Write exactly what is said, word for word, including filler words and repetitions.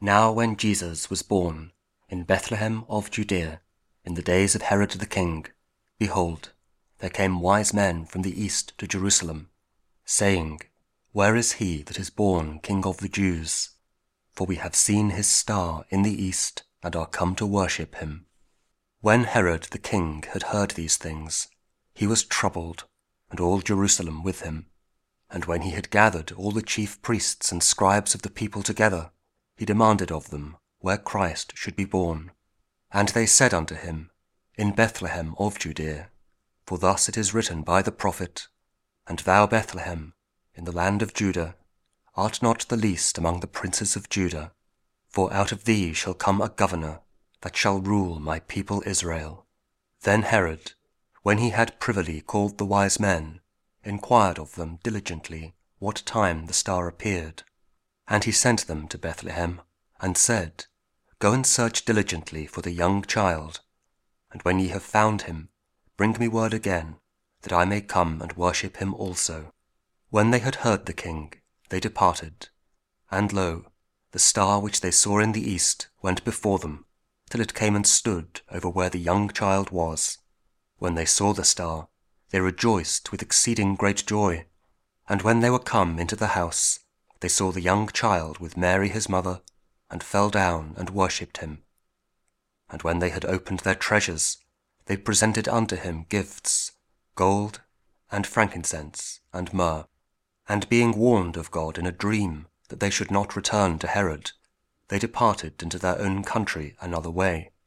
Now when Jesus was born in Bethlehem of Judea, in the days of Herod the king, behold, there came wise men from the east to Jerusalem, saying, Where is he that is born King of the Jews? For we have seen his star in the east, and are come to worship him. When Herod the king had heard these things, he was troubled, and all Jerusalem with him. And when he had gathered all the chief priests and scribes of the people together, he demanded of them where Christ should be born. And they said unto him, In Bethlehem of Judea. For thus it is written by the prophet, And thou, Bethlehem, in the land of Judah, art not the least among the princes of Judah, for out of thee shall come a governor, that shall rule my people Israel. Then Herod, when he had privily called the wise men, inquired of them diligently what time the star appeared. And he sent them to Bethlehem, and said, Go and search diligently for the young child, and when ye have found him, bring me word again, that I may come and worship him also. When they had heard the king, they departed. And lo, the star which they saw in the east went before them, till it came and stood over where the young child was. When they saw the star, they rejoiced with exceeding great joy. And when they were come into the house, they saw the young child with Mary his mother, and fell down and worshipped him. And when they had opened their treasures, they presented unto him gifts, gold, and frankincense, and myrrh. And being warned of God in a dream that they should not return to Herod, they departed into their own country another way.